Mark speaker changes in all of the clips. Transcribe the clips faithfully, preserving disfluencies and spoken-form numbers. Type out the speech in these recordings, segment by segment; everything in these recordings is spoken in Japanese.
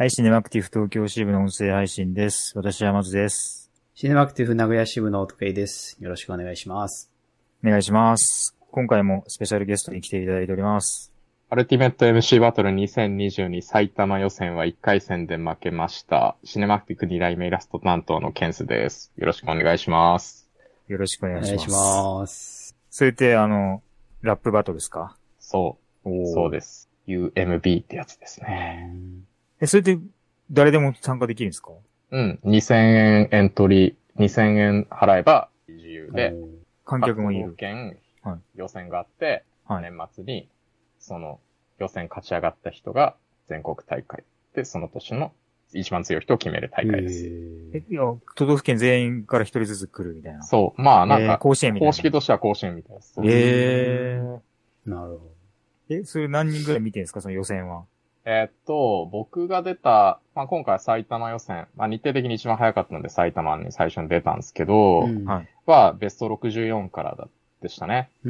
Speaker 1: はい、シネマクティブ東京支部の音声配信です。私はまずです。
Speaker 2: シネマクティブ名古屋支部の音慶です。よろしくお願いします。
Speaker 1: お願いします。今回もスペシャルゲストに来ていただいております。
Speaker 3: アルティメット エムシー バトルにせんにじゅうに埼玉予選はいっかい戦で負けました。シネマクティブに代目イラスト担当のケンスです。よろしくお願いします。
Speaker 1: よろしくお願いします。
Speaker 2: お願いします。
Speaker 1: それって、あの、ラップバトルですか？
Speaker 3: そう。そうです。ユーエムビー ってやつですね。
Speaker 1: え、それって誰でも参加できるんですか？
Speaker 3: うん。にせんえんエントリー、にせんえん払えば自由で、
Speaker 1: 観客もいる。
Speaker 3: 各都道府県予選があって、はい、年末にその予選勝ち上がった人が全国大会で、その年の一番強い人を決める大会です。
Speaker 1: え、いや、都道府県全員から一人ずつ来るみたいな。
Speaker 3: そう。まあなんか、えー、
Speaker 1: 甲子園みたいな。
Speaker 3: 公式としては甲子園みたいな。
Speaker 1: えー。
Speaker 2: なるほど。
Speaker 1: え、それ何人ぐらい見てるんですか、その予選は。
Speaker 3: えー、っと、僕が出た、まあ今回埼玉予選、まあ日程的に一番早かったので埼玉に最初に出たんですけど、うん、はベストろくじゅうよんからだでしたね。
Speaker 1: うん。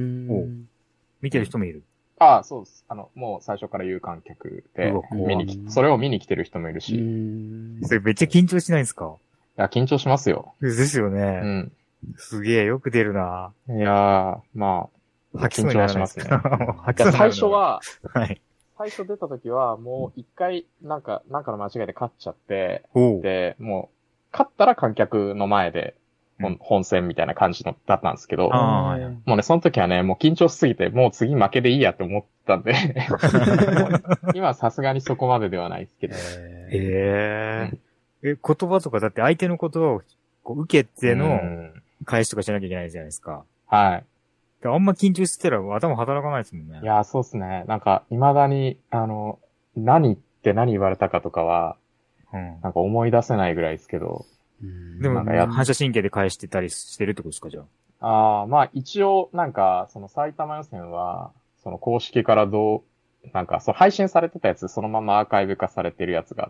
Speaker 1: 見てる人もいる。
Speaker 3: ああ、そうです。あの、もう最初から有観客で、見に来、それを見に来てる人もいるし。
Speaker 1: それめっちゃ緊張しないですか？
Speaker 3: いや、緊張しますよ。
Speaker 1: ですよね。
Speaker 3: うん。
Speaker 1: すげえ、よく出るな。
Speaker 3: いやー、まあ、緊張はしますね。最初は、
Speaker 1: はい。
Speaker 3: 最初出た時は、もう一回、なんか、なんかの間違いで勝っちゃって、で、もう、勝ったら観客の前で、本, 本戦みたいな感じのだったんですけど、もうね、その時はね、もう緊張しすぎて、もう次負けでいいやって思ったんで、今はさすがにそこまでではないですけど。
Speaker 1: へー。え、言葉とかだって相手の言葉をこう受けての返しとかしなきゃいけないじゃないですか。
Speaker 3: はい。
Speaker 1: あんま緊張してたら頭働かないですもんね。
Speaker 3: いや、そうですね。なんか、未だに、あの、何って何言われたかとかは、うん、なんか思い出せないぐらいですけど、
Speaker 1: でも、反射神経で返してたりしてるってことですか、じゃ
Speaker 3: あ。ああ、まあ一応、なんか、その埼玉予選は、その公式からどう、なんか、そう配信されてたやつ、そのままアーカイブ化されてるやつがあって、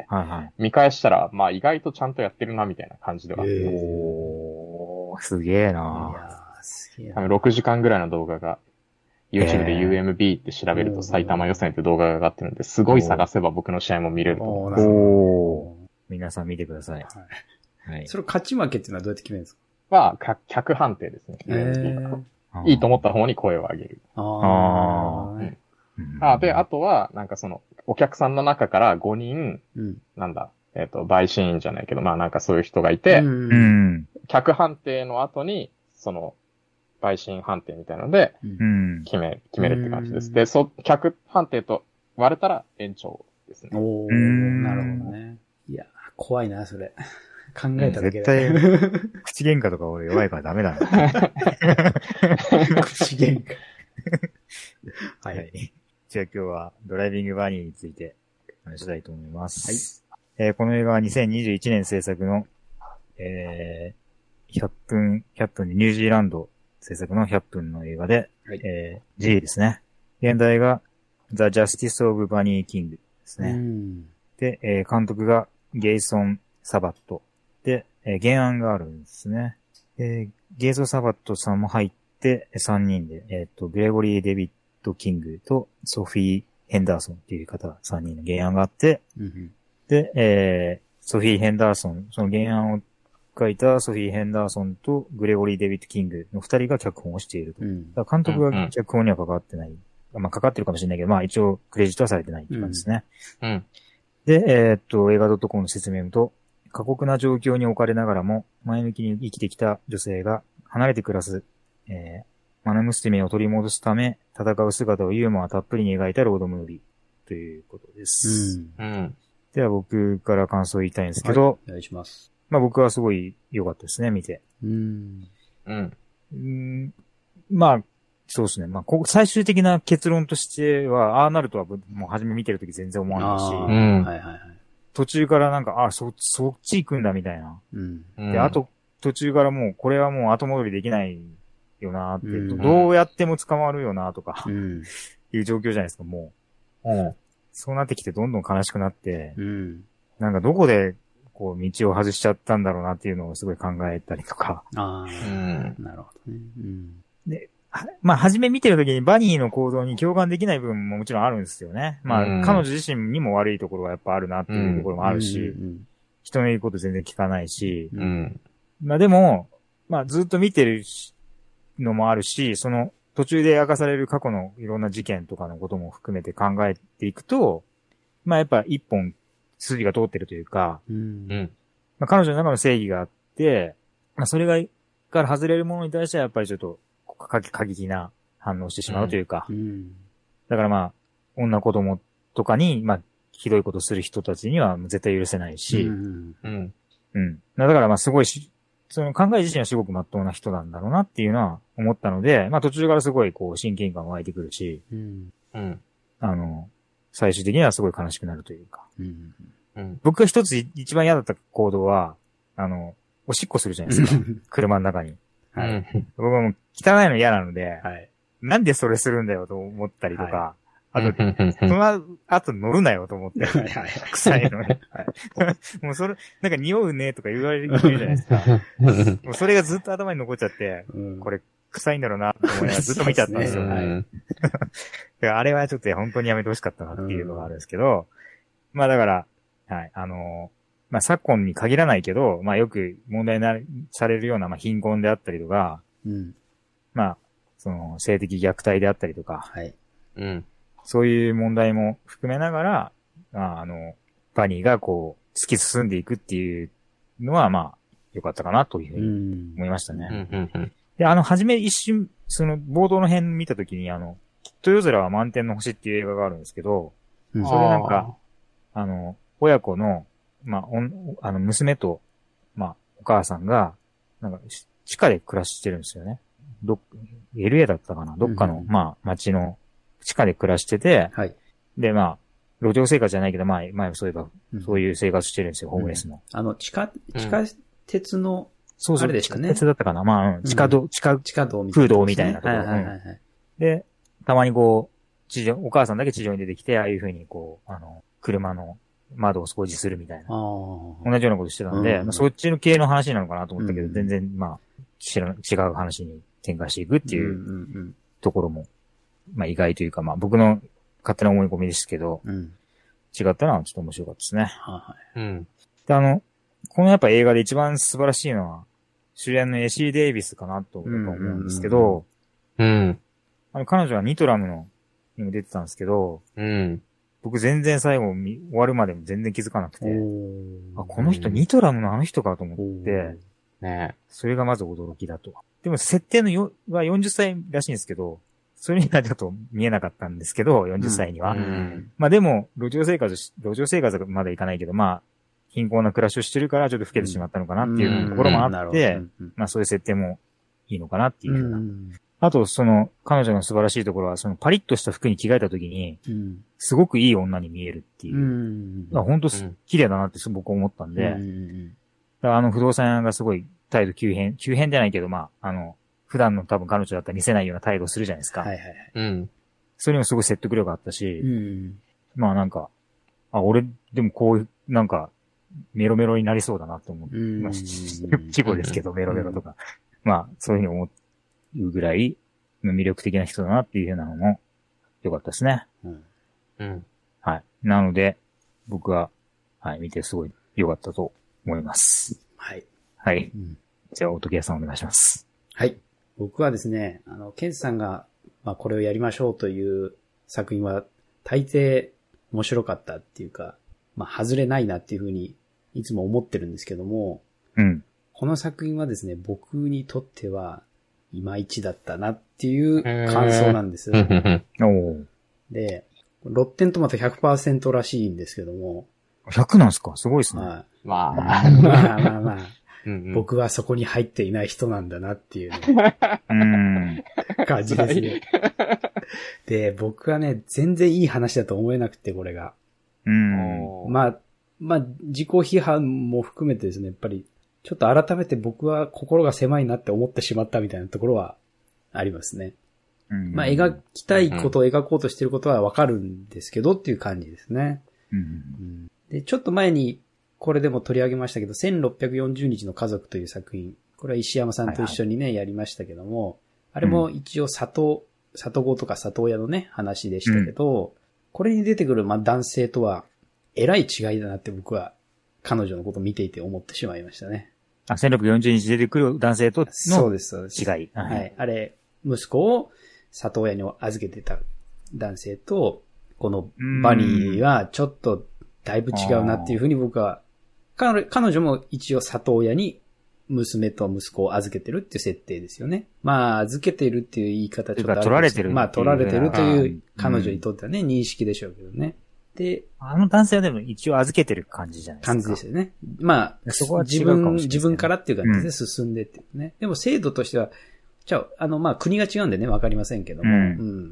Speaker 1: はいはい、
Speaker 3: 見返したら、まあ意外とちゃんとやってるな、みたいな感じではあって。
Speaker 1: おー、すげえな。
Speaker 2: いやー、すげえな。
Speaker 3: 多分ろくじかんぐらいの動画が、YouTube で ユーエムビー って調べると埼玉予選って動画が上がってるんで、すごい探せば僕の試合も見れると思います。
Speaker 1: おー。皆さん見てください。
Speaker 2: はい。それ勝ち負けっていうのはどうやって決めるんですか？
Speaker 3: は、客判定ですね。ユーエムビー は。いいと思った方に声を上げる。
Speaker 1: あ
Speaker 3: あ、うんあ。で、あとは、なんかその、お客さんの中からごにん、うん、なんだ、えっと、陪審員じゃないけど、まあなんかそういう人がいて、うん、客判定の後に、その、陪審判定みたいなので、決め、決めるって感じです。で、そ、客判定と割れたら延長ですね。
Speaker 2: おー、なるほどね。いや、怖いな、それ。考えただけで。
Speaker 1: 絶対、口喧嘩とか俺弱いからダメだな。
Speaker 2: 口喧嘩。
Speaker 1: はい。じゃあ今日はドライビングバニーについて話したいと思います。はい。えー、この映画はにせんにじゅういちねん制作の、えー、ひゃっぷん、ひゃっぷんでニュージーランド制作のひゃっぷんの映画で、はい、えー、G ですね。現代が The Justice of Bunny King ですね。で、えー、監督がゲイソン・サバット。で、えー、原案があるんですね。えー、ゲイソン・サバットさんも入ってさんにんで、えっと、グレゴリー・デビッド・キングとソフィー・ヘンダーソンっていう方さんにんの原案があって、うん、で、えー、ソフィー・ヘンダーソン、その原案を書いたソフィー・ヘンダーソンとグレゴリー・デビッド・キングの二人が脚本をしていると。うん、だから監督が脚本には関わってない。うんうん、まあ、関わってるかもしれないけど、まあ一応クレジットはされてないって感じですね。
Speaker 3: うんうん、
Speaker 1: で、えー、っと、映画 .com の説明と、過酷な状況に置かれながらも前向きに生きてきた女性が離れて暮らす、えー、マナムスティメを取り戻すため戦う姿をユーモアたっぷりに描いたロードムービーということです。
Speaker 3: うんうん、
Speaker 1: では僕から感想を言いたいんですけど、はい、
Speaker 2: お願いします。
Speaker 1: まあ僕はすごい良かったですね、見て。
Speaker 2: うん。
Speaker 3: うん。
Speaker 1: うんまあ、そうですね。まあこ、最終的な結論としては、ああなるとはもう初め見てるとき全然思わないし、
Speaker 3: うん、
Speaker 2: はいはいはい。
Speaker 1: 途中からなんか、あ、そ、そっち行くんだみたいな。
Speaker 2: うん。
Speaker 1: で、あと、途中からもう、これはもう後戻りできないよなって、うん、どうやっても捕まるよなとか、うん、いう状況じゃないですか、も
Speaker 3: う。うん。
Speaker 1: そうなってきてどんどん悲しくなって、
Speaker 2: うん、
Speaker 1: なんかどこで、こう、道を外しちゃったんだろうなっていうのをすごい考えたりとか。
Speaker 2: ああ、うん、なるほどね。うん、
Speaker 1: で、 まあ、初め見てるときにバニーの行動に共感できない部分ももちろんあるんですよね。まあ、うん、彼女自身にも悪いところはやっぱあるなっていうところもあるし、うんうん、人の言うこと全然聞かないし、うん、まあでも、まあずっと見てるのもあるし、その途中で明かされる過去のいろんな事件とかのことも含めて考えていくと、まあやっぱ一本筋が通ってるというか、うんまあ、彼女の中の正義があって、まあそれが、から外れるものに対してはやっぱりちょっと過激な反応してしまうというか、うん、だからまあ、女子供とかに、まあ、ひどいことする人たちには絶対許せないし、うん。うん。うん、だからまあすごいし、その考え自身はすごく真っ当な人なんだろうなっていうのは思ったので、まあ途中からすごいこう親近感湧いてくるし、うん。うん。あの、最終的にはすごい悲しくなるというか。うん。うん、僕が一つ一番嫌だった行動は、あの、おしっこするじゃないですか。車の中に。はい。僕はもう汚いの嫌なので、はい。なんでそれするんだよと思ったりとか、はい、あと、その後乗るなよと思って、はいはい、臭いのね。はい、もうそれ、なんか匂うねとか言われるじゃないですか。もうそれがずっと頭に残っちゃって、うん、これ臭いんだろうなと思いながらずっと見ちゃったんですよ。ね、はい、だからあれはちょっと本当にやめてほしかったなっていうのがあるんですけど、うん、まあだから、はい、あのー、まあ昨今に限らないけど、まあよく問題なされるような、まあ貧困であったりとか、うん、まあ、その性的虐待であったりとか、はい。うん。そういう問題も含めながら、あ, あの、バニーがこう、突き進んでいくっていうのは、まあ、良かったかなというふうに思いましたね。うんうん、で、あの、はじめ一瞬、その、冒頭の辺見たときに、あの、きっと夜空は満天の星っていう映画があるんですけど、うん、それなんか、あ, あの、親子の、まあ、おん、あの、娘と、まあ、お母さんが、なんか、地下で暮らしてるんですよね。どっ、エルエー だったかなどっかの、うんうん、まあ、町の地下で暮らしてて、はい。で、まあ、路上生活じゃないけど、まあ、前そういえば、そういう生活してるんですよ、うん、ホームレスの。
Speaker 2: あの、地下、地下鉄の、うん、
Speaker 1: そうそう、
Speaker 2: あれでしたね。
Speaker 1: 地下鉄だったかなまあ、うん、地下道、地下、地下道みたいな、ね。空洞みたいなところ、はいはいはいはい。で、たまにこう、地上、お母さんだけ地上に出てきて、ああいう風にこう、あの、車の窓を掃除するみたいな。同じようなことしてたんで、うんうん、そっちの系の話なのかなと思ったけど、うんうん、全然、まあ、知ら違う話に展開していくっていうところも、まあ意外というか、まあ僕の勝手な思い込みですけど、うん、違ったのはちょっと面白かったですね。はい。うん。で、あの、このやっぱ映画で一番素晴らしいのは、主演のエシー・デイビスかなと思うんですけど、うん。あの、彼女はニトラムのにも出てたんですけど、うん。僕全然最後終わるまでも全然気づかなくて、あ、この人ニトラムのあの人かと思って、ね、それがまず驚きだと。でも設定のよはよんじゅっさいらしいんですけど、それにはちょっと見えなかったんですけど、よんじゅっさいには。うんうん、まあでも、路上生活、路上生活はまだいかないけど、まあ、貧困な暮らしをしてるからちょっと老けてしまったのかなっていうところもあって、まあそういう設定もいいのかなっていうふうな。うんあと、その、彼女の素晴らしいところは、そのパリッとした服に着替えた時に、すごくいい女に見えるっていう。うん、本当綺麗だなって僕思ったんで、うん、だからあの不動産屋がすごい態度急変、急変じゃないけど、まあ、あの、普段の多分彼女だったら見せないような態度をするじゃないですか。はいはいはい。うん。それにもすごい説得力があったし、うん、まあなんか、あ、俺、でもこういう、なんか、メロメロになりそうだなと思って、まあ、規模ですけど、メロメロとか。まあ、そういうふうに思って、いうぐらい魅力的な人だなっていうふうなのも良かったですね。うん。うん。はい。なので、僕は、はい、見てすごい良かったと思います。はい。はい。うん、じゃあ、おときやさんお願いします。
Speaker 2: はい。僕はですね、あの、ケンジさんが、まあ、これをやりましょうという作品は、大抵面白かったっていうか、まあ、外れないなっていうふうに、いつも思ってるんですけども、うん。この作品はですね、僕にとっては、いまいちだったなっていう感想なんです。で、ロッテントマト ひゃくパーセント らしいんですけども。
Speaker 1: ひゃくなんですかすごいですね。
Speaker 2: はい、まあ、まあまあまあ、うんうん、僕はそこに入っていない人なんだなっていう、ね、うん感じですね。で、僕はね、全然いい話だと思えなくて、これが。うんまあ、まあ、自己批判も含めてですね、やっぱり、ちょっと改めて僕は心が狭いなって思ってしまったみたいなところはありますね。うん、まあ描きたいことを描こうとしていることはわかるんですけどっていう感じですね。うんうん、で、ちょっと前にこれでも取り上げましたけど、せんろっぴゃくよんじゅうにちの家族という作品。これは石山さんと一緒にね、はいはい、やりましたけども、 あれも一応里、里子とか里親のね、話でしたけど、うん、これに出てくるまあ男性とは、えらい違いだなって僕は、彼女のことを見ていて思ってしまいましたね。
Speaker 1: あ、せんろっぴゃくよんじゅうにち出てくる男性との
Speaker 2: そうです、そうです。
Speaker 1: 違い。
Speaker 2: はい。あれ、息子を里親に預けてた男性と、このバニーはちょっとだいぶ違うなっていうふうに僕は、彼女も一応里親に娘と息子を預けてるっていう設定ですよね。まあ、預けてるっていう言い方ちょっとあるんですけど、
Speaker 1: 取られてる。
Speaker 2: まあ、取られてるという彼女にとってはね、認識でしょうけどね。で、
Speaker 1: あの男性はでも一応預けてる感じじゃないですか。
Speaker 2: 感じですよね。まあ、そこは自分、自分からっていう感じで進んでっていうね。うん、でも制度としては、じゃあ、あの、まあ、国が違うんでね、わかりませんけども、うん、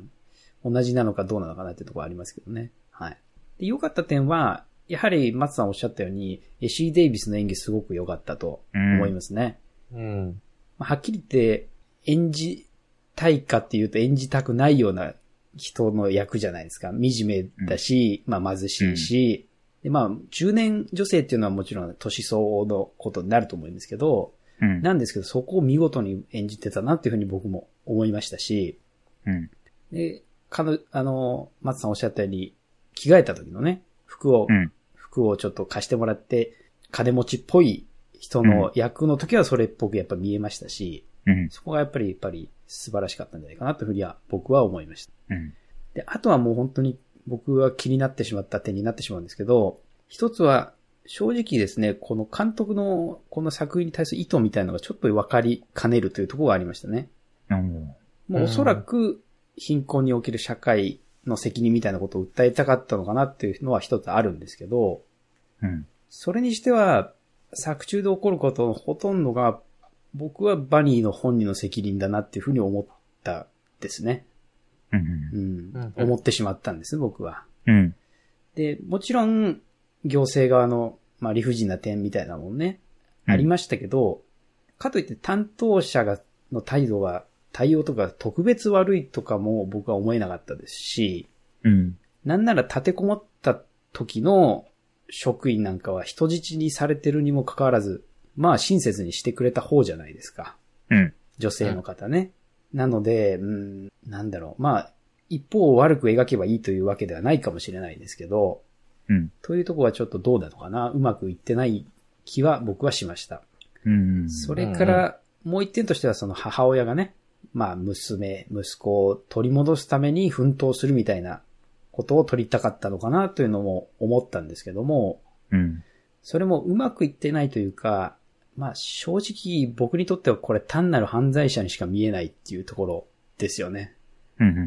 Speaker 2: うん。同じなのかどうなのかなっていうところありますけどね。はい。で、良かった点は、やはり松さんおっしゃったように、エシー・デイビスの演技すごく良かったと思いますね。
Speaker 3: うん。うん、
Speaker 2: まあ、はっきり言って、演じたいかっていうと演じたくないような人の役じゃないですか。惨めだし、うん、まあ貧しいし、うん、でまあ中年女性っていうのはもちろん年相応のことになると思うんですけど、うん、なんですけどそこを見事に演じてたなっていうふうに僕も思いましたし、うん、で、かの、あの、松さんおっしゃったように着替えた時のね、服を、うん、服をちょっと貸してもらって金持ちっぽい人の役の時はそれっぽくやっぱ見えましたし、うん、そこがやっぱりやっぱり素晴らしかったんじゃないかなというふうには僕は思いました。うん、で、あとはもう本当に僕は気になってしまった点になってしまうんですけど、一つは正直ですね、この監督のこの作品に対する意図みたいなのがちょっと分かりかねるというところがありましたね。うん、もうおそらく貧困における社会の責任みたいなことを訴えたかったのかなっていうのは一つあるんですけど、うん、それにしては作中で起こることのほとんどが僕はバニーの本人の責任だなっていうふうに思ったですね。うんうんうん、思ってしまったんです、僕は。うん、で、もちろん、行政側の、まあ、理不尽な点みたいなもんね、うん、ありましたけど、かといって担当者が、の態度が、対応とか特別悪いとかも僕は思えなかったですし、うん、なんなら立てこもった時の職員なんかは人質にされてるにもかかわらず、まあ親切にしてくれた方じゃないですか。うん。女性の方ね。うん、なので、うん、なんだろう。まあ、一方を悪く描けばいいというわけではないかもしれないですけど、うん。というところはちょっとどうなのかな。うまくいってない気は僕はしました。うん。それから、もう一点としてはその母親がね、まあ娘、息子を取り戻すために奮闘するみたいなことを取りたかったのかなというのも思ったんですけども、うん。それもうまくいってないというか、まあ正直僕にとってはこれ単なる犯罪者にしか見えないっていうところですよね。うんうんうん、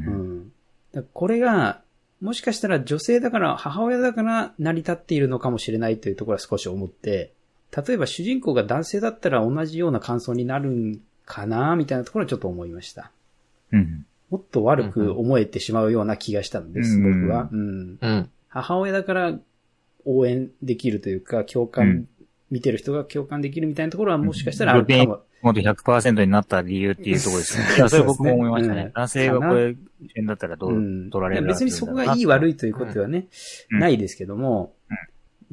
Speaker 2: だこれがもしかしたら女性だから母親だから成り立っているのかもしれないというところは少し思って、例えば主人公が男性だったら同じような感想になるんかなみたいなところはちょっと思いました。うん、もっと悪く思えてしまうような気がしたんです、うんうん、僕は、うんうん。母親だから応援できるというか共感、うん見てる人が共感できるみたいなところはもしかしたらあるかも。
Speaker 1: もっと ひゃくパーセント になった理由っていうところですね。いや、それ僕も思いましたね。うん、男性がこれ、だったらどう取られる、うん、
Speaker 2: 別にそこがいい悪いということはね、うん、ないですけども、うん、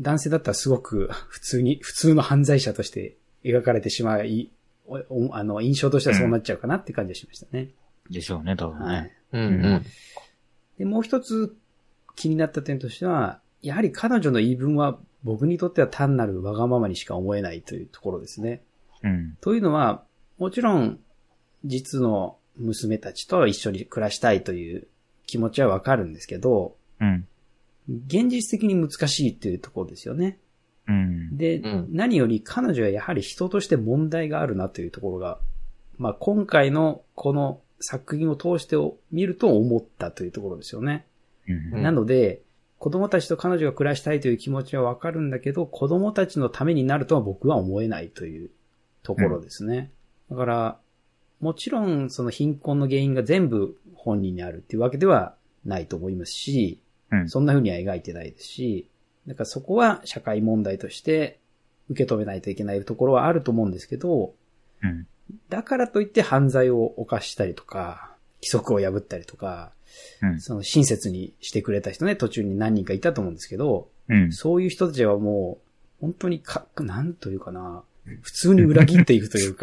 Speaker 2: 男性だったらすごく普通に、普通の犯罪者として描かれてしまい、あの、印象としてはそうなっちゃうかなって感じがしましたね。
Speaker 1: うん、でしょうね、多分ね。はい。うん
Speaker 2: うん、で、もう一つ気になった点としては、やはり彼女の言い分は僕にとっては単なるわがままにしか思えないというところですね。うん。というのは、もちろん、実の娘たちと一緒に暮らしたいという気持ちはわかるんですけど、うん。現実的に難しいっていうところですよね。うん。で、うん、何より彼女はやはり人として問題があるなというところが、まあ今回のこの作品を通して見ると思ったというところですよね。うん。なので、子供たちと彼女が暮らしたいという気持ちはわかるんだけど、子供たちのためになるとは僕は思えないというところですね。うん、だから、もちろんその貧困の原因が全部本人にあるっていうわけではないと思いますし、うん、そんな風には描いてないですし、だからそこは社会問題として受け止めないといけないところはあると思うんですけど、うん、だからといって犯罪を犯したりとか、規則を破ったりとか、うん、その親切にしてくれた人ね、途中に何人かいたと思うんですけど、うん、そういう人たちはもう、本当にか、なんというかな、普通に裏切っていくというか、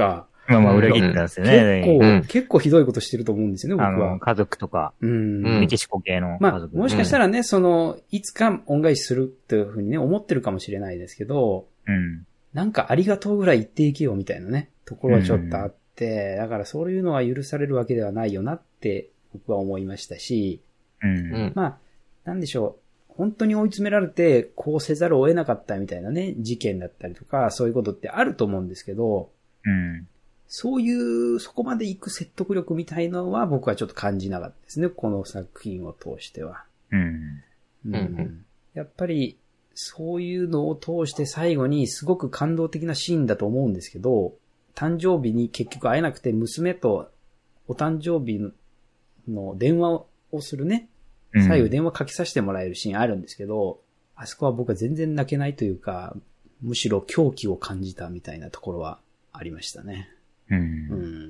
Speaker 1: まあまあ裏切ってたんですよね。
Speaker 2: 結構、うん、結構ひどいことしてると思うんですよね、僕は。
Speaker 1: あの、家族とか。うん。メキシコ系の家族。
Speaker 2: まあ、もしかしたらね、その、いつか恩返しするっていうふうにね、思ってるかもしれないですけど、うん。なんかありがとうぐらい言っていけよみたいなね、ところはちょっとあって、うん、だからそういうのは許されるわけではないよなって僕は思いましたし、うん。まあ、なんでしょう。本当に追い詰められて、こうせざるを得なかったみたいなね、事件だったりとか、そういうことってあると思うんですけど、うん、そういう、そこまで行く説得力みたいのは僕はちょっと感じなかったですね、この作品を通しては。うんうん、やっぱり、そういうのを通して最後にすごく感動的なシーンだと思うんですけど、誕生日に結局会えなくて娘とお誕生日の電話をするね、最後電話かけさせてもらえるシーンあるんですけど、あそこは僕は全然泣けないというか、むしろ狂気を感じたみたいなところはありましたね。うん。うん、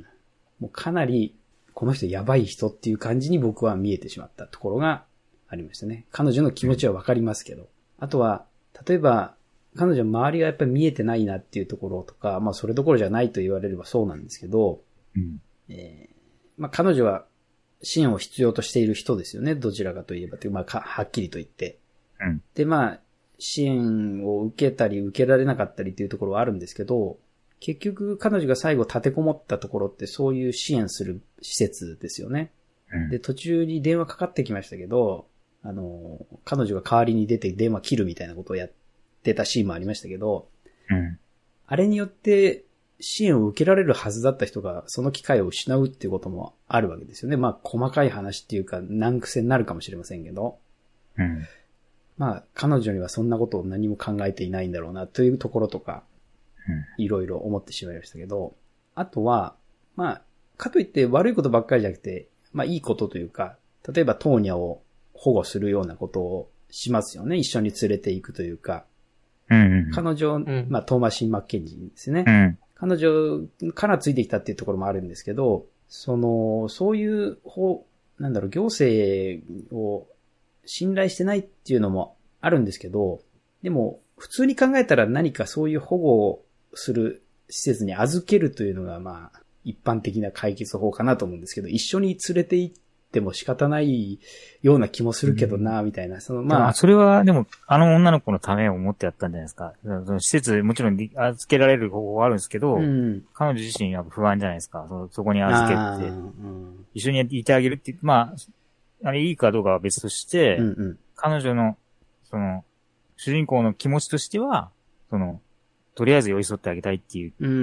Speaker 2: もうかなり、この人やばい人っていう感じに僕は見えてしまったところがありましたね。彼女の気持ちはわかりますけど。あとは、例えば、彼女周りがやっぱり見えてないなっていうところとか、まあそれどころじゃないと言われればそうなんですけど、うんえー、まあ彼女は支援を必要としている人ですよね。どちらかといえばという、まあか、はっきりと言って。うん、で、まあ、支援を受けたり受けられなかったりっていうところはあるんですけど、結局彼女が最後立てこもったところってそういう支援する施設ですよね。うん、で、途中に電話かかってきましたけど、あの、彼女が代わりに出て電話切るみたいなことをやってたシーンもありましたけど、うん、あれによって支援を受けられるはずだった人がその機会を失うっていうこともあるわけですよね。まあ細かい話っていうか難癖になるかもしれませんけど、うん、まあ彼女にはそんなことを何も考えていないんだろうなというところとか、いろいろ思ってしまいましたけど、あとは、まあ、かといって悪いことばっかりじゃなくて、まあいいことというか、例えばトーニャを保護するようなことをしますよね。一緒に連れて行くというか。うんうん、彼女、うん、まあトーマシン・マッケンジーですね。うん、彼女からついてきたっていうところもあるんですけど、その、そういう方、なんだろう、行政を信頼してないっていうのもあるんですけど、でも、普通に考えたら何かそういう保護をする施設に預けるというのが、まあ、一般的な解決法かなと思うんですけど、一緒に連れて行っても仕方ないような気もするけどな、うん、みたいな。その、まあ。
Speaker 1: それは、でも、あの女の子のためを思ってやったんじゃないですか。その施設、もちろん預けられる方法はあるんですけど、うん、彼女自身は不安じゃないですか。そ, そこに預けて、うん、一緒にいてあげるって、まあ、あれいいかどうかは別として、うんうん、彼女の、その、主人公の気持ちとしては、その、とりあえず寄り添ってあげたいっていう。うん。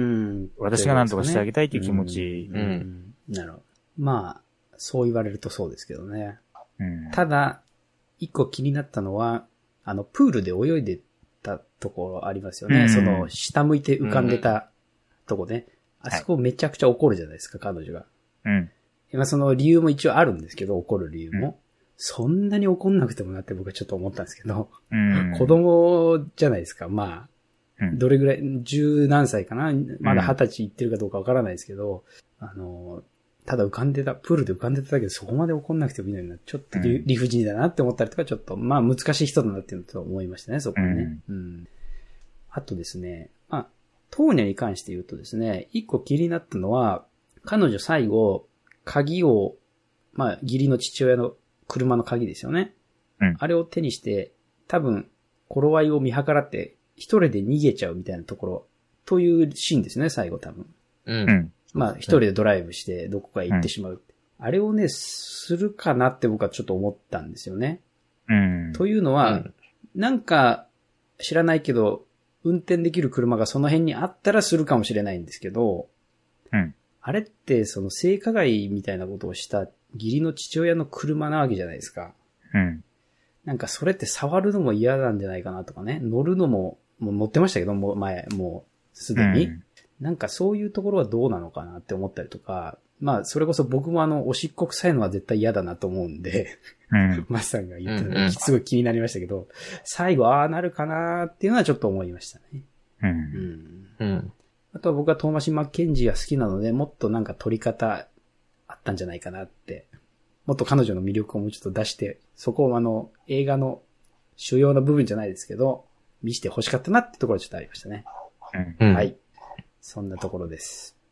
Speaker 1: 私が何とかしてあげたいっていう気持ち。うん。うん、
Speaker 2: なるほど。まあ、そう言われるとそうですけどね。うん、ただ、一個気になったのは、あの、プールで泳いでたところありますよね。うん、その、下向いて浮かんでたとこね。うん、あそこめちゃくちゃ怒るじゃないですか、彼女が。うん。今その理由も一応あるんですけど、怒る理由も。うん、そんなに怒んなくてもなって僕はちょっと思ったんですけど。うん、子供じゃないですか、まあ。どれぐらい、十何歳かなまだ二十歳行ってるかどうかわからないですけど、うん、あの、ただ浮かんでた、プールで浮かんでただけでそこまで怒んなくてもいいのにな、ちょっと理,、うん、理不尽だなって思ったりとか、ちょっと、まあ難しい人だなっていうのと思いましたね、そこはね。うん。うん、あとですね、まあ、トーニャに関して言うとですね、一個気になったのは、彼女最後、鍵を、まあ、義理の父親の車の鍵ですよね。うん、あれを手にして、多分、頃合いを見計らって、一人で逃げちゃうみたいなところ、というシーンですね、最後多分。うん。まあ、一人でドライブしてどこかへ行ってしまう。うん、あれをね、するかなって僕はちょっと思ったんですよね。うん。というのは、うん、なんか、知らないけど、運転できる車がその辺にあったらするかもしれないんですけど、うん。あれって、その性加害みたいなことをした義理の父親の車なわけじゃないですか。うん。なんかそれって触るのも嫌なんじゃないかなとかね。乗るのも、もう乗ってましたけど、もう前、もうすでに、うん。なんかそういうところはどうなのかなって思ったりとか、まあそれこそ僕もあの、おしっこ臭いのは絶対嫌だなと思うんで、うん。マスさんが言ったのすごい気になりましたけど、最後ああなるかなっていうのはちょっと思いましたね。うん。うん。うん、あとは僕はトーマシン・マッケンジーが好きなので、もっとなんか撮り方あったんじゃないかなって。もっと彼女の魅力をもうちょっと出して、そこをあの、映画の主要な部分じゃないですけど、見せて欲しかったなってところがちょっとありましたね。うん、はい。そんなところです。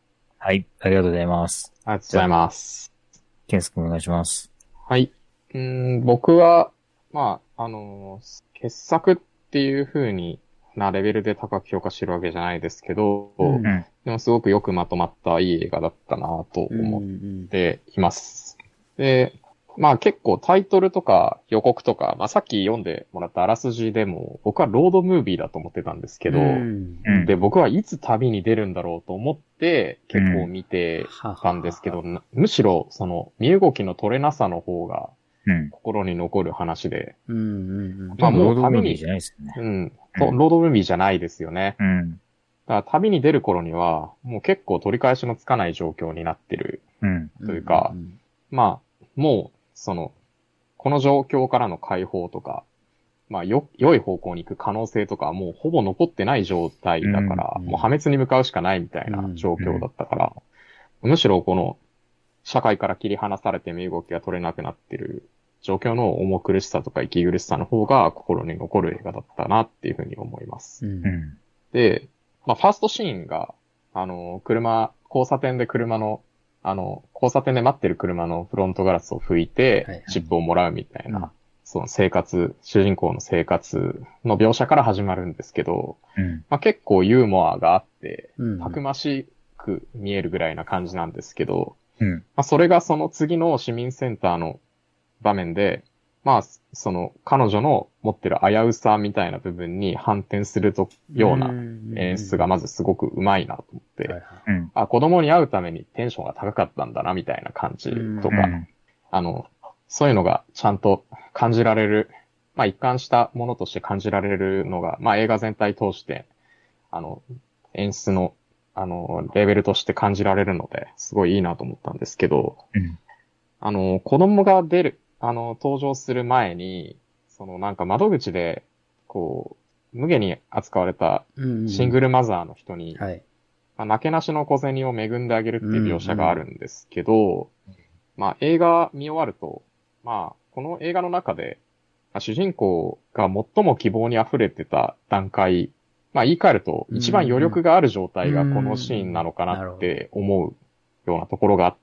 Speaker 1: はい、ありがとうございます。
Speaker 3: ありがとうございます。
Speaker 1: ケンス君お願いします。
Speaker 3: はい。うん、僕は、まあ、あのー、傑作っていう風になレベルで高く評価してるわけじゃないですけど、うん、でもすごくよくまとまったいい映画だったなと思っています。うんうん、で、まあ結構タイトルとか予告とか、まあさっき読んでもらったあらすじでも、僕はロードムービーだと思ってたんですけど、うんうん、で、僕はいつ旅に出るんだろうと思って結構見てたんですけど、うん、むしろその身動きの取れなさの方が心に残る話で、
Speaker 1: うんうんうん、
Speaker 3: まあもう旅に、
Speaker 1: じゃないですね。
Speaker 3: うん、ロードムービーじゃないですよね。
Speaker 1: うん、
Speaker 3: だから旅に出る頃には、もう結構取り返しのつかない状況になってるというか、うんうんうん、まあ、もう、その、この状況からの解放とか、まあ、よ、良い方向に行く可能性とかはもうほぼ残ってない状態だから、うんうん、もう破滅に向かうしかないみたいな状況だったから、うんうん、むしろこの、社会から切り離されて身動きが取れなくなってる状況の重苦しさとか息苦しさの方が心に残る映画だったなっていうふうに思います。うん、で、まあ、ファーストシーンが、あの、車、交差点で車の、あの、交差点で待ってる車のフロントガラスを拭いて、チップをもらうみたいな、はいはい、その生活、主人公の生活の描写から始まるんですけど、うんまあ、結構ユーモアがあって、たくましく見えるぐらいな感じなんですけど、うんまあ、それがその次の市民センターの場面で、まあ、その彼女の持ってる危うさみたいな部分に反転するとような演出がまずすごくうまいなと思って、うん、あ、子供に会うためにテンションが高かったんだなみたいな感じとか、うん、あの、そういうのがちゃんと感じられる、まあ一貫したものとして感じられるのが、まあ映画全体通して、あの、演出の、あの、レベルとして感じられるので、すごいいいなと思ったんですけど、うん、あの、子供が出る、あの、登場する前に、そのなんか窓口で、こう、無下に扱われたシングルマザーの人に、うんうんはいまあ、なけなしの小銭を恵んであげるっていう描写があるんですけど、うんうん、まあ映画見終わると、まあこの映画の中で、まあ、主人公が最も希望に溢れてた段階、まあ言い換えると一番余力がある状態がこのシーンなのかなって思うようなところがあって、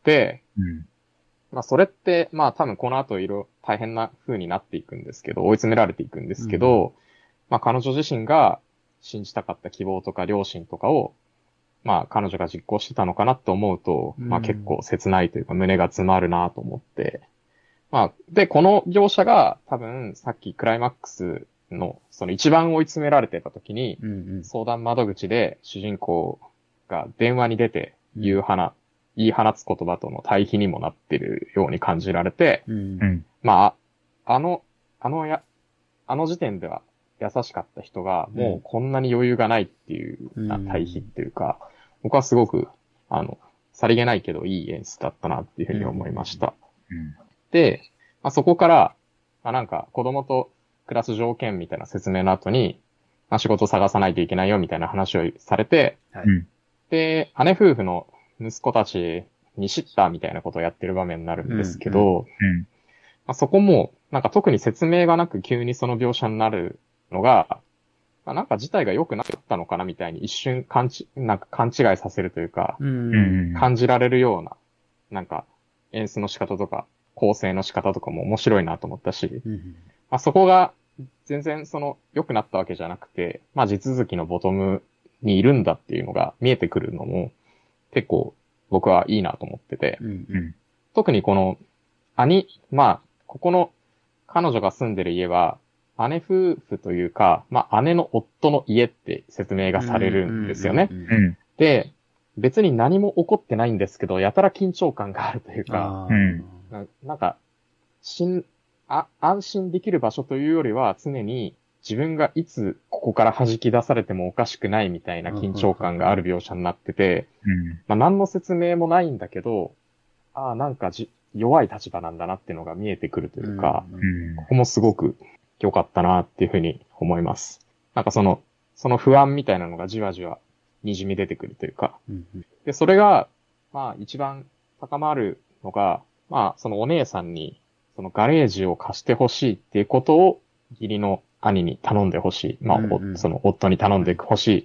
Speaker 3: うんまあそれって、まあ多分この後いろいろ大変な風になっていくんですけど、追い詰められていくんですけど、うん、まあ彼女自身が信じたかった希望とか良心とかを、まあ彼女が実行してたのかなと思うと、うん、まあ結構切ないというか胸が詰まるなと思って、まあ、で、この描写が多分さっきクライマックスのその一番追い詰められてた時に、うんうん、相談窓口で主人公が電話に出て言う話、うん言い放つ言葉との対比にもなってるように感じられて、うん、まあ、あの、あのや、あの時点では優しかった人がもうこんなに余裕がないっていう、うん、対比っていうか、僕はすごく、あの、さりげないけどいい演出だったなっていうふうに思いました。うんうん、で、まあ、そこから、まあ、なんか子供と暮らす条件みたいな説明の後に、まあ、仕事探さないといけないよみたいな話をされて、はい、で、姉夫婦の息子たちにシッターみたいなことをやってる場面になるんですけど、うんうんまあ、そこも、なんか特に説明がなく急にその描写になるのが、まあ、なんか自体が良くなかったのかなみたいに一瞬勘ち、なんか勘違いさせるというか、うんうん、感じられるような、なんか演出の仕方とか構成の仕方とかも面白いなと思ったし、うんうんまあ、そこが全然その良くなったわけじゃなくて、まあ地続きのボトムにいるんだっていうのが見えてくるのも、結構僕はいいなと思ってて、うんうん、特にこの兄、まあ、ここの彼女が住んでる家は、姉夫婦というか、まあ姉の夫の家って説明がされるんですよね。で、別に何も起こってないんですけど、やたら緊張感があるというか、な, なんか、しんあ、安心できる場所というよりは常に自分がいつここから弾き出されてもおかしくないみたいな緊張感がある描写になってて、うんまあ、何の説明もないんだけど、ああ、なんかじ弱い立場なんだなっていうのが見えてくるというか、うん、ここもすごく良かったなっていうふうに思います。なんかその、その不安みたいなのがじわじわ滲み出てくるというか、うん、で、それが、まあ一番高まるのが、まあそのお姉さんにそのガレージを貸してほしいっていうことを義理の兄に頼んでほしい。まあ、うんうん、その夫に頼んでほしいっ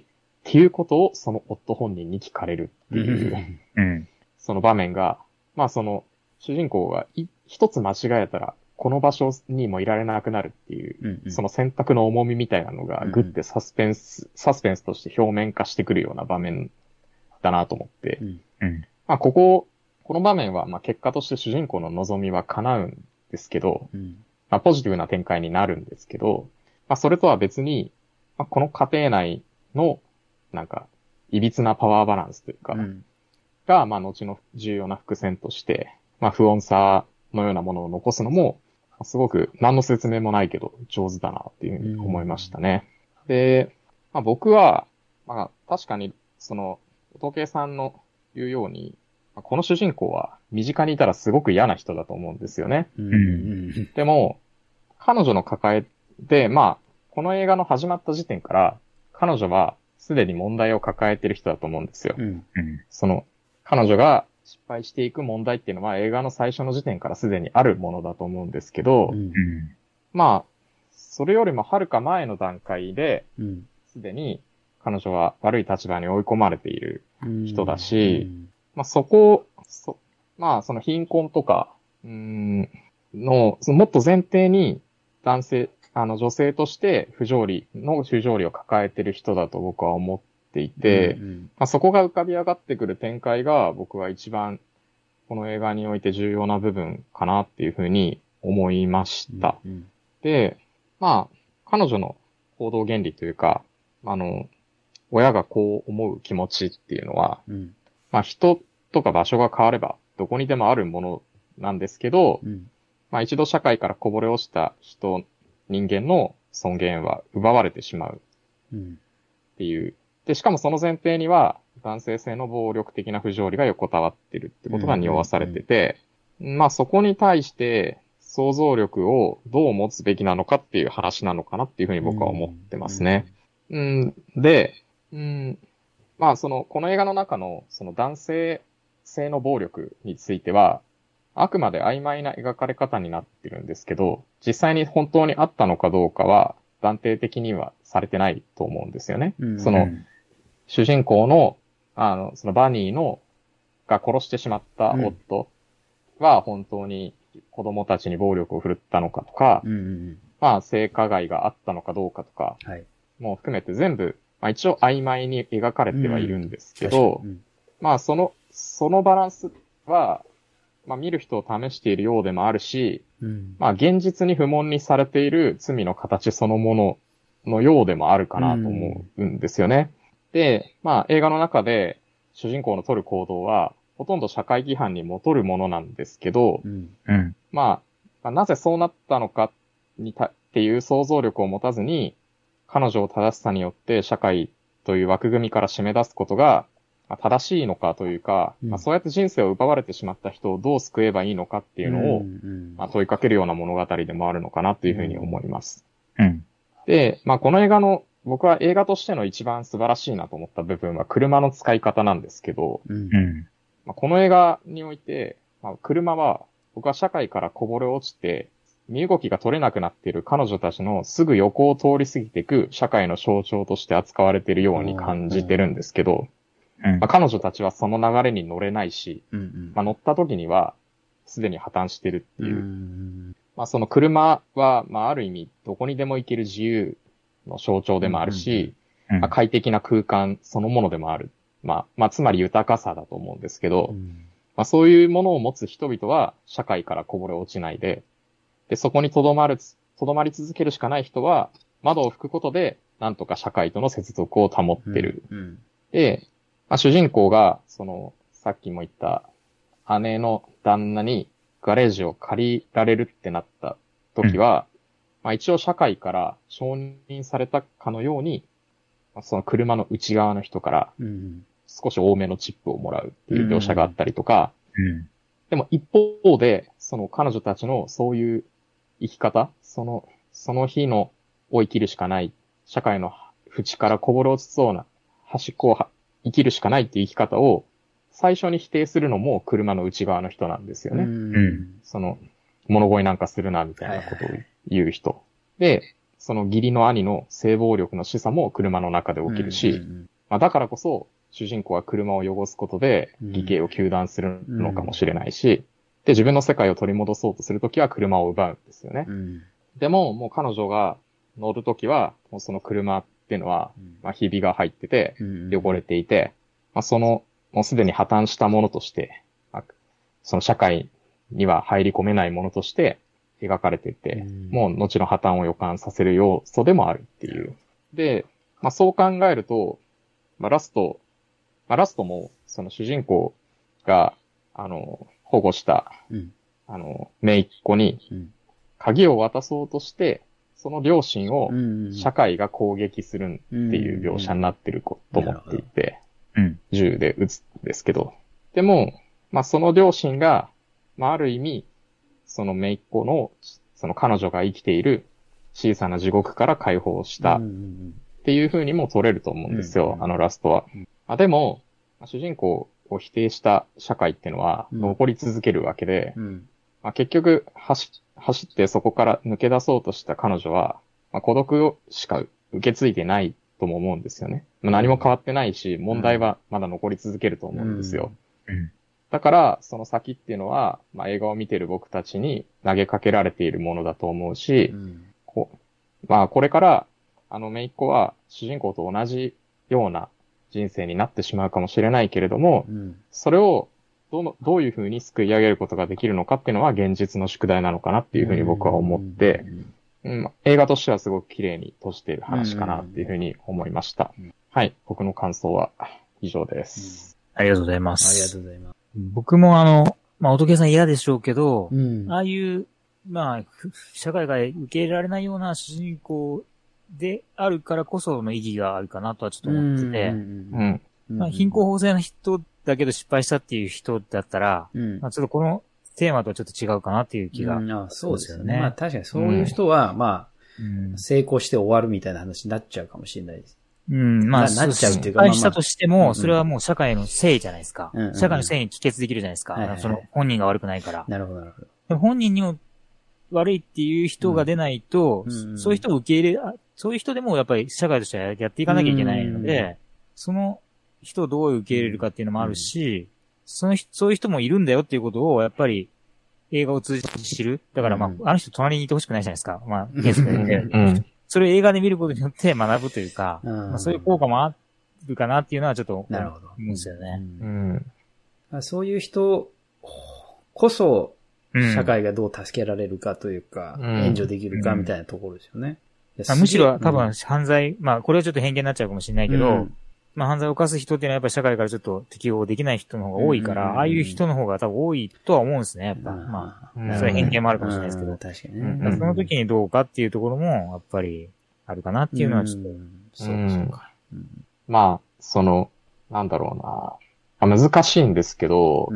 Speaker 3: っていうことをその夫本人に聞かれるっていう、うん、その場面が、まあその主人公が一つ間違えたらこの場所にもいられなくなるっていう、うんうん、その選択の重みみたいなのがグッてサスペンス、うんうん、サスペンスとして表面化してくるような場面だなと思って、うんうん、まあここ、この場面はまあ結果として主人公の望みは叶うんですけど、うん、まあポジティブな展開になるんですけど、まあそれとは別に、まあ、この家庭内のなんか、いびつなパワーバランスというか、うん、が、まあ、後の重要な伏線として、まあ、不穏さのようなものを残すのも、すごく何の説明もないけど、上手だなっていうふうに思いましたね。うん、で、まあ、僕は、まあ、確かに、その、時計さんの言うように、まあ、この主人公は身近にいたらすごく嫌な人だと思うんですよね。うん、でも、彼女の抱えで、まあ、この映画の始まった時点から、彼女は、すでに問題を抱えている人だと思うんですよ。うん、その、彼女が失敗していく問題っていうのは映画の最初の時点からすでにあるものだと思うんですけど、うん、まあ、それよりもはるか前の段階で、すでに彼女は悪い立場に追い込まれている人だし、うん、まあそこ、そまあその貧困とか、うーんの、そのもっと前提に男性、あの女性として不条理の不条理を抱えてる人だと僕は思っていて、うんうんまあ、そこが浮かび上がってくる展開が僕は一番この映画において重要な部分かなっていうふうに思いました。うんうん、で、まあ彼女の行動原理というか、あの、親がこう思う気持ちっていうのは、うん、まあ人とか場所が変わればどこにでもあるものなんですけど、うん、まあ一度社会からこぼれ落ちた人人間の尊厳は奪われてしまうっていう。で、しかもその前提には男性性の暴力的な不条理が横たわってるってことが匂わされてて、うんうんうん、まあそこに対して想像力をどう持つべきなのかっていう話なのかなっていうふうに僕は思ってますね。うん、うん、で、うん、まあその、この映画の中のその男性性の暴力については、あくまで曖昧な描かれ方になってるんですけど、実際に本当にあったのかどうかは断定的にはされてないと思うんですよね。うんうん、その、主人公の、あの、そのバニーの、が殺してしまった夫は本当に子供たちに暴力を振るったのかとか、うんうん、まあ性加害があったのかどうかとか、はい、もう含めて全部、まあ一応曖昧に描かれてはいるんですけど、うんうん、まあその、そのバランスは、まあ見る人を試しているようでもあるし、うん、まあ現実に不問にされている罪の形そのもののようでもあるかなと思うんですよね。うん、で、まあ映画の中で主人公の取る行動はほとんど社会規範に戻るものなんですけど、うんうん、まあ、なぜそうなったのかにたっていう想像力を持たずに彼女を正しさによって社会という枠組みから締め出すことが正しいのかというか、うんまあ、そうやって人生を奪われてしまった人をどう救えばいいのかっていうのを、うんうんまあ、問いかけるような物語でもあるのかなというふうに思います。うん、で、まあ、この映画の、僕は映画としての一番素晴らしいなと思った部分は車の使い方なんですけど、うんまあ、この映画において、まあ、車は僕は社会からこぼれ落ちて、身動きが取れなくなっている彼女たちのすぐ横を通り過ぎていく社会の象徴として扱われているように感じてるんですけど、うんまあ、彼女たちはその流れに乗れないし、うんうんまあ、乗った時にはすでに破綻してるっていう。うんまあ、その車は、まあ、ある意味どこにでも行ける自由の象徴でもあるし、うんうんまあ、快適な空間そのものでもある。まあ、まあ、つまり豊かさだと思うんですけど、うんまあ、そういうものを持つ人々は社会からこぼれ落ちないで、で、そこに留まる、留まり続けるしかない人は窓を拭くことでなんとか社会との接続を保ってる。うんうん、で、まあ、主人公が、その、さっきも言った姉の旦那にガレージを借りられるってなった時は、うんまあ、一応社会から承認されたかのように、その車の内側の人から少し多めのチップをもらうっていう描写があったりとか、うんうん、でも一方で、その彼女たちのそういう生き方、その、その日のを生きるしかない、社会の縁からこぼれ落ちそうな端っこを生きるしかないっていう生き方を最初に否定するのも車の内側の人なんですよね。うん、その、物乞いなんかするなみたいなことを言う人。で、その義理の兄の性暴力の示唆も車の中で起きるし、うんうんうん、 まあだからこそ、主人公は車を汚すことで、義兄を糾弾するのかもしれないし、うん、で、自分の世界を取り戻そうとするときは車を奪うんですよね。うん、でも、もう彼女が乗るときは、もうその車っていうのは、まあ、ひびが入ってて、汚れていて、まあ、その、もうすでに破綻したものとして、まあ、その社会には入り込めないものとして描かれていて、うん、もう後の破綻を予感させる要素でもあるっていう。で、まあ、そう考えると、まあ、ラスト、まあ、ラストも、その主人公が、あの、保護した、うん、あの、姪っ子に、鍵を渡そうとして、その両親を社会が攻撃するっていう描写になってると思っていて、うん、銃で撃つんですけど、でも、まあ、その両親が、まあ、ある意味、その姪っ子の、その彼女が生きている小さな地獄から解放したっていう風にも取れると思うんですよ、あのラストは。まあ、でも、主人公を否定した社会っていうのは残り続けるわけで、うん、まあ、結局走、走ってそこから抜け出そうとした彼女は、まあ、孤独をしか受け継いでないとも思うんですよね。まあ、何も変わってないし、問題はまだ残り続けると思うんですよ。うんうん、だから、その先っていうのは、まあ、映画を見ている僕たちに投げかけられているものだと思うし、うん、こまあ、これから、あの、姪っ子は主人公と同じような人生になってしまうかもしれないけれども、うん、それをどの、どういうふうに救い上げることができるのかっていうのは現実の宿題なのかなっていうふうに僕は思って、うんうん、映画としてはすごく綺麗に閉じている話かなっていうふうに思いました。うん、はい、僕の感想は以上です、
Speaker 1: うん。ありがとうございます。
Speaker 2: ありがとうございます。
Speaker 1: 僕もあの、まあ、乙さん嫌でしょうけど、うん、ああいう、まあ、社会が受け入れられないような主人公であるからこその意義があるかなとはちょっと思ってて、うんまあ、貧困法制の人だけど失敗したっていう人だったら、うんまあ、ちょっとこのテーマとはちょっと違うかなっていう気が、うん、あ
Speaker 2: そうですよね。まあ確かにそういう人は、うん、まあ、うん、成功して終わるみたいな話になっちゃうかもしれないです。
Speaker 1: うん、まあ、なっちゃうっていうか、失敗したとしても、それはもう社会のせいじゃないですか。うんうん、社会のせいに帰結できるじゃないですか。はいはいはい、その本人が悪くないから。
Speaker 2: なるほど、なるほど。
Speaker 1: 本人にも悪いっていう人が出ないと、うん、そういう人を受け入れ、そういう人でもやっぱり社会としてはやっていかなきゃいけないので、うん、その人をどう受け入れるかっていうのもあるし、うん、そのそういう人もいるんだよっていうことをやっぱり映画を通じて知る。だからまあ、うん、あの人隣にいてほしくないじゃないですか。まあ、ケースで、うん。それを映画で見ることによって学ぶというか、うんまあ、そういう効果もあるかなっていうのはちょっと思うんですよね。
Speaker 2: うんうん、そういう人こそ、社会がどう助けられるかというか、うん、援助できるかみたいなところですよね。
Speaker 1: うんまあ、むしろ多分犯罪、うん、まあこれはちょっと偏見になっちゃうかもしれないけど、うんまあ犯罪を犯す人っていうのはやっぱり社会からちょっと適応できない人の方が多いから、うんうんうん、ああいう人の方が多分多いとは思うんですね、やっぱ。うん、まあ、それは偏見もあるかもしれないですけど。うん、
Speaker 2: 確かに
Speaker 1: ね、うん。その時にどうかっていうところも、やっぱりあるかなっていうのはちょっと。うん、
Speaker 3: そうそうか、うん。まあ、その、なんだろうな。難しいんですけど、うん、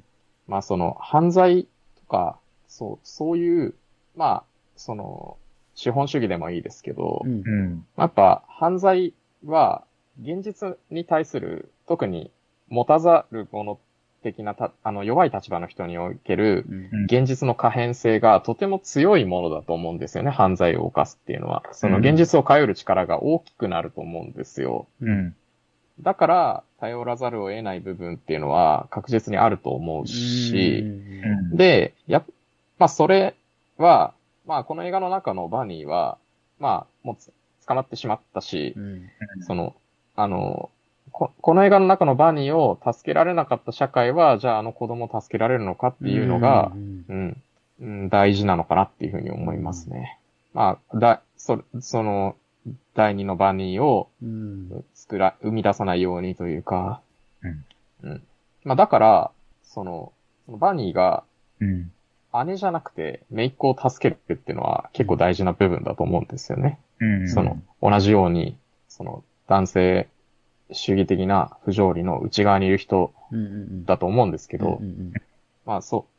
Speaker 3: まあその、犯罪とか、そう、そういう、まあ、その、資本主義でもいいですけど、うんうん、やっぱ犯罪は現実に対する特に持たざるもの的なたあの弱い立場の人における現実の可変性がとても強いものだと思うんですよね、犯罪を犯すっていうのは。その現実を変える力が大きくなると思うんですよ。うん、だから頼らざるを得ない部分っていうのは確実にあると思うし、うん、で、やまあそれはまあ、この映画の中のバニーは、まあ、もう捕まってしまったし、うん、その、あのこ、この映画の中のバニーを助けられなかった社会は、じゃああの子供を助けられるのかっていうのが、うんうんうん、大事なのかなっていうふうに思いますね。うん、まあ、だ、そ、その、第二のバニーを作ら、生み出さないようにというか、うんうん、まあ、だから、その、そのバニーが、うん姉じゃなくて、姪っ子を助けるっていうのは結構大事な部分だと思うんですよね。うん、その、同じように、その、男性主義的な不条理の内側にいる人だと思うんですけど、うんうんうん、まあ、そう、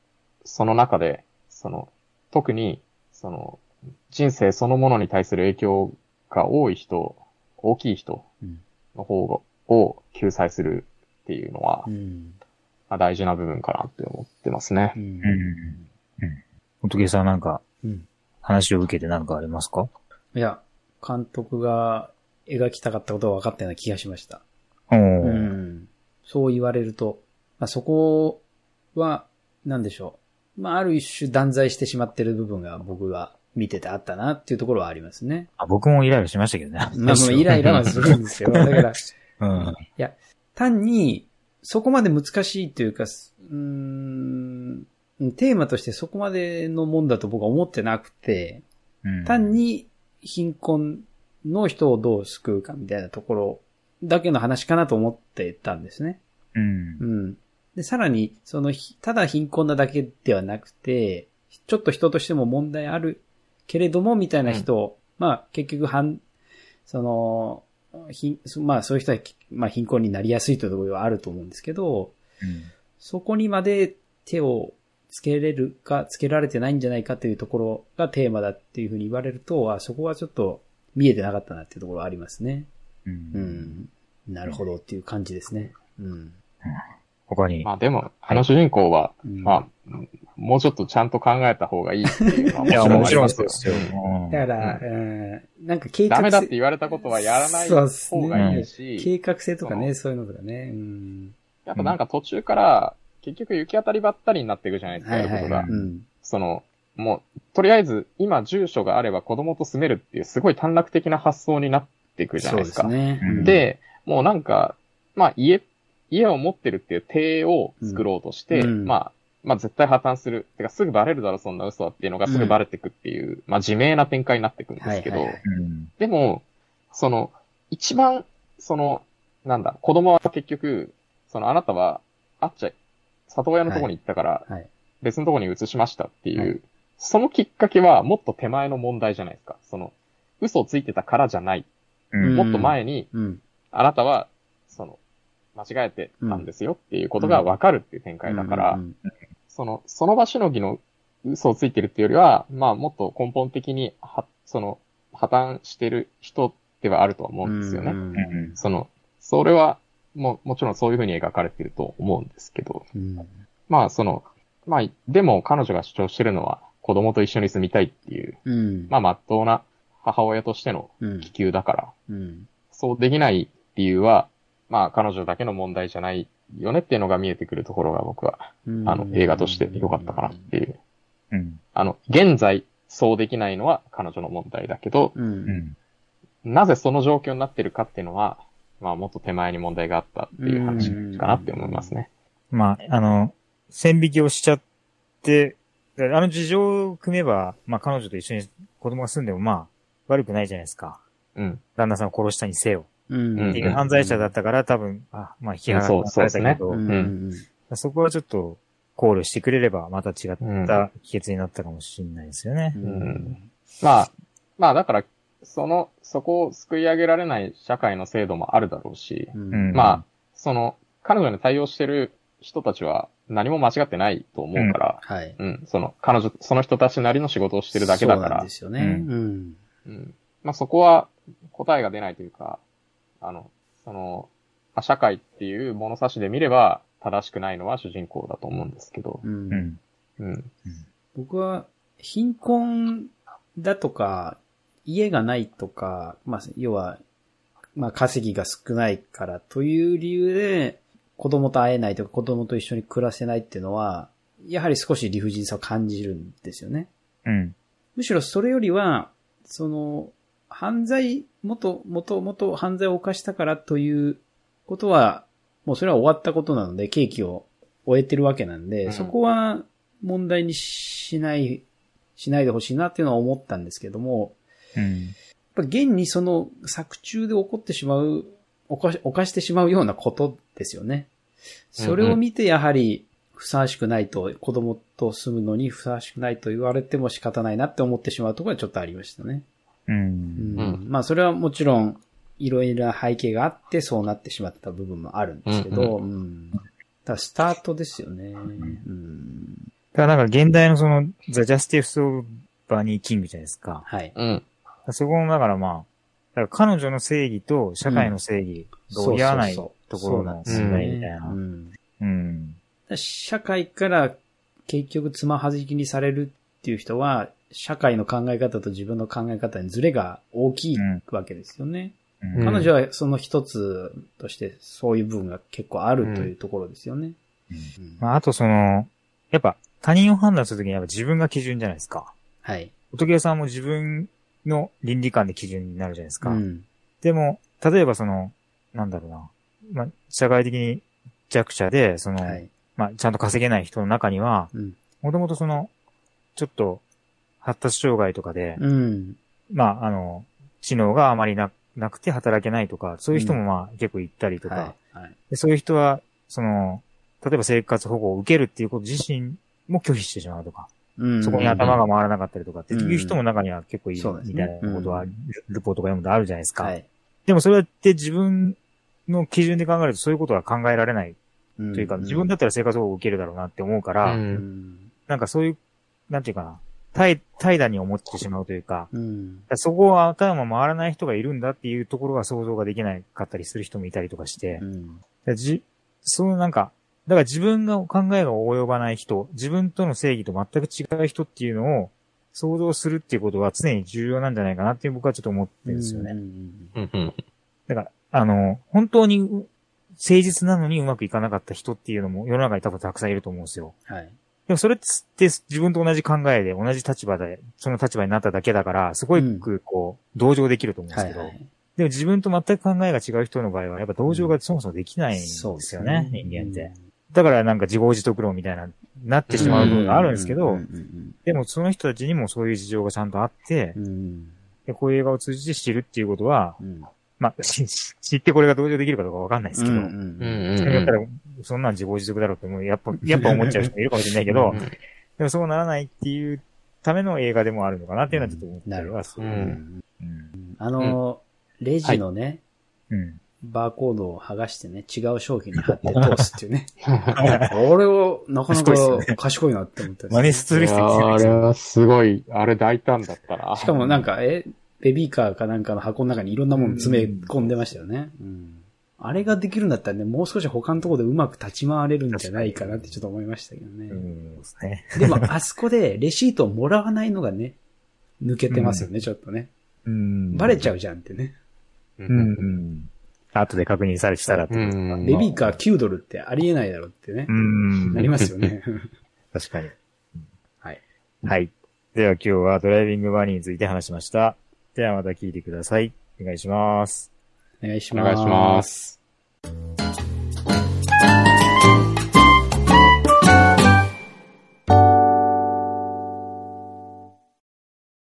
Speaker 3: その中で、その、特に、その、人生そのものに対する影響が多い人、大きい人の方を救済するっていうのは、うんまあ、大事な部分かなって思ってますね。うんうん
Speaker 1: うん。仏さんなんか、話を受けて何かありますか？
Speaker 2: いや、監督が描きたかったことは分かったような気がしました。 うん、そう言われると、まあ、そこは、なんでしょう。まあ、ある一種断罪してしまってる部分が僕が見ててあったなっていうところはありますね。
Speaker 1: あ、僕もイライラしましたけどね。
Speaker 2: まあ、もうイライラはするんですよ。だから、
Speaker 1: うん、い
Speaker 2: や、単に、そこまで難しいというか、うーん、テーマとしてそこまでのもんだと僕は思ってなくて、うん、単に貧困の人をどう救うかみたいなところだけの話かなと思ってたんですね。
Speaker 1: うん。
Speaker 2: うん。で、さらに、その、ただ貧困なだけではなくて、ちょっと人としても問題あるけれども、みたいな人、うん、まあ、結局、はん、その、ひまあ、そういう人は、まあ、貧困になりやすいというところはあると思うんですけど、
Speaker 1: うん、
Speaker 2: そこにまで手をつけれるか、つけられてないんじゃないかというところがテーマだっていうふうに言われると、あ、そこはちょっと見えてなかったなっていうところはありますね。
Speaker 1: うん。
Speaker 2: うん、なるほどっていう感じですね。うん。
Speaker 1: 他に。
Speaker 3: まあでも、あの主人公は、はい、まあ、もうちょっとちゃんと考えた方がいいっていうのはもちろんありますよ。いや、もちろんですよ。
Speaker 2: だから、うん、なんか計画性。
Speaker 3: ダメだって言われたことはやらない方がいいし。
Speaker 2: ね、計画性とかね、そういうのとかね。うん、
Speaker 3: やっぱなんか途中から、結局行き当たりばったりになっていくじゃないですか、やることが。その、もう、とりあえず、今住所があれば子供と住めるっていうすごい短絡的な発想になっていくじゃないですか。
Speaker 2: そうですね。うん、
Speaker 3: で、もうなんか、まあ家、家を持ってるっていう体を作ろうとして、うん、まあ、まあ絶対破綻する。てかすぐバレるだろ、そんな嘘はっていうのがすぐバレてくっていう、うん、まあ自明な展開になっていくんですけど、でも、その、一番、その、なんだ、子供は結局、そのあなたは、あっちゃ、里親のところに行ったから、別のところに移しましたっていう、はいはい、そのきっかけはもっと手前の問題じゃないですか。その、嘘をついてたからじゃない。うん、もっと前に、うん、あなたは、その、間違えてたんですよっていうことがわかるっていう展開だから、その、その場しのぎの嘘をついてるっていうよりは、まあもっと根本的に、は、その、破綻してる人ではあると思うんですよね。その、それは、もう、もちろんそういう風に描かれてると思うんですけど、
Speaker 2: うん、
Speaker 3: まあその、まあ、でも彼女が主張してるのは子供と一緒に住みたいっていう、
Speaker 2: うん、
Speaker 3: まあ真っ当な母親としての希求だから、
Speaker 2: うんうん、
Speaker 3: そうできない理由は、まあ彼女だけの問題じゃないよねっていうのが見えてくるところが僕は、うん、あの映画として良かったかなっていう。
Speaker 1: うん、
Speaker 3: あの、現在そうできないのは彼女の問題だけど、
Speaker 2: うん、
Speaker 3: なぜその状況になってるかっていうのは、まあもっと手前に問題があったっていう話かなって思いますね。
Speaker 1: まあ、あの、線引きをしちゃって、あの事情を組めば、まあ彼女と一緒に子供が住んでもまあ悪くないじゃないですか。
Speaker 3: うん。
Speaker 1: 旦那さんを殺したにせよ。
Speaker 2: うん。
Speaker 1: っていう犯罪者だったから多分、あ、まあ引き離されたけど、
Speaker 3: うん、
Speaker 1: そこはちょっと考慮してくれればまた違った帰結になったかもしれないですよね。
Speaker 3: うん。うん、まあ、まあだから、その、そこを救い上げられない社会の制度もあるだろうし、
Speaker 2: うん、
Speaker 3: まあ、その、彼女に対応してる人たちは何も間違ってないと思うから、
Speaker 2: うん、はい。
Speaker 3: うん。その、彼女、その人たちなりの仕事をしてるだけだから。そう
Speaker 2: なんですよね。うん。
Speaker 3: うん。まあそこは答えが出ないというか、あの、その、まあ、社会っていう物差しで見れば正しくないのは主人公だと思うんですけど。
Speaker 2: うん。
Speaker 3: うん。うん、
Speaker 2: 僕は、貧困だとか、家がないとか、まあ、要は、まあ、稼ぎが少ないからという理由で、子供と会えないとか子供と一緒に暮らせないっていうのは、やはり少し理不尽さを感じるんですよね。
Speaker 1: うん。
Speaker 2: むしろそれよりは、その、犯罪、もと、もともと犯罪を犯したからということは、もうそれは終わったことなので、刑期を終えてるわけなんで、うん、そこは問題にしない、しないでほしいなっていうのは思ったんですけども、
Speaker 1: うん、や
Speaker 2: っぱ現にその作中で起こってしまう、犯し、犯してしまうようなことですよね。それを見てやはりふさわしくないと、子供と住むのにふさわしくないと言われても仕方ないなって思ってしまうところはちょっとありましたね。
Speaker 1: うん。
Speaker 2: うん、まあそれはもちろんいろいろな背景があってそうなってしまった部分もあるんですけど、うんうん、ただスタートですよね。うん、
Speaker 1: だからなんか現代のその The Justice of Barney King じゃないですか。
Speaker 2: はい。
Speaker 3: うん。
Speaker 1: そこもだからまあ、だから彼女の正義と社会の正義が折り合わないところの問題みたいな。
Speaker 2: うん。
Speaker 1: うん。
Speaker 2: 社会から結局つまはじきにされるっていう人は、社会の考え方と自分の考え方にズレが大きいわけですよね。 うん、彼女はその一つとしてそういう部分が結構あるというところですよね。
Speaker 1: うんうんまあ、あとその、やっぱ他人を判断するときにやっぱ自分が基準じゃないですか。
Speaker 2: はい。
Speaker 1: 仏さんも自分の倫理観で基準になるじゃないですか。
Speaker 2: うん、
Speaker 1: でも、例えばその、なんだろうな。まあ、社会的に弱者で、その、はい、まあ、ちゃんと稼げない人の中には、もともとその、ちょっと、発達障害とかで、
Speaker 2: うん、
Speaker 1: まあ、あの、知能があまりな、なくて働けないとか、そういう人もまあ、結構いたりとか、
Speaker 2: はいはい、
Speaker 1: でそういう人は、その、例えば生活保護を受けるっていうこと自身も拒否してしまうとか、うん、そこに頭が回らなかったりとかっていう人も中には結構いる、みたいなことは、ルポとか読むとあるじゃないですか。はい、でもそれって自分の基準で考えるとそういうことは考えられないというか、うん、自分だったら生活保護を受けるだろうなって思うから、うん、なんかそういう、なんていうかな、怠惰に思ってしまうというか、
Speaker 2: うん、
Speaker 1: そこは頭回らない人がいるんだっていうところが想像ができなかったりする人もいたりとかして、
Speaker 2: うん、
Speaker 1: じそのなんか、だから自分が考えが及ばない人、自分との正義と全く違う人っていうのを想像するっていうことは常に重要なんじゃないかなっていう僕はちょっと思ってるんですよね。
Speaker 3: うんうん、
Speaker 1: だから、あの、本当に誠実なのにうまくいかなかった人っていうのも世の中に多分たくさんいると思うんですよ。
Speaker 2: はい。
Speaker 1: でもそれって自分と同じ考えで同じ立場で、その立場になっただけだから、すごくこう、同情できると思うんですけど、
Speaker 2: はいはい、
Speaker 1: でも自分と全く考えが違う人の場合は、やっぱ同情がそもそもできないんですよね、うん、人間って。うんだからなんか自業自得論みたいな、なってしまう部分があるんですけど、でもその人たちにもそういう事情がちゃんとあって、
Speaker 2: うん、
Speaker 1: でこういう映画を通じて知るっていうことは、
Speaker 2: うん、
Speaker 1: まあ、知ってこれが同情できるかどうかわかんないですけど、それだったらそんなん自業自得だろうってもうやっぱ、やっぱ思っちゃう人もいるかもしれないけど、でもそうならないっていうための映画でもあるのかなっていうのはちょっと思ってるわ。
Speaker 2: うんうんうん、あの、うん、レジのね、はい
Speaker 1: うん
Speaker 2: バーコードを剥がしてね、違う商品に貼って通すっていうね。あれは、なかなか賢いなって思った、
Speaker 1: ね。真似する人い
Speaker 3: やあれはすごい、あれ大胆だったな。
Speaker 2: しかもなんか、え、ベビーカーかなんかの箱の中にいろんなもの詰め込んでましたよね。うん、あれができるんだったらね、もう少し他のところでうまく立ち回れるんじゃないかなってちょっと思いましたけどね。
Speaker 1: うんね
Speaker 2: でも、あそこでレシートをもらわないのがね、抜けてますよね、うん、ちょっとね。
Speaker 1: うん、
Speaker 2: バレちゃうじゃんってね。
Speaker 1: うんうん後で確認されてたらってことか。
Speaker 2: ベビーカーきゅうドルってありえないだろうってね。
Speaker 1: うん。
Speaker 2: なりますよね。
Speaker 1: 確かに。
Speaker 2: はい。
Speaker 1: はい。では今日はドライビングバニーについて話しました。ではまた聞いてください。お願いします。
Speaker 2: お願いします。
Speaker 3: お願いします。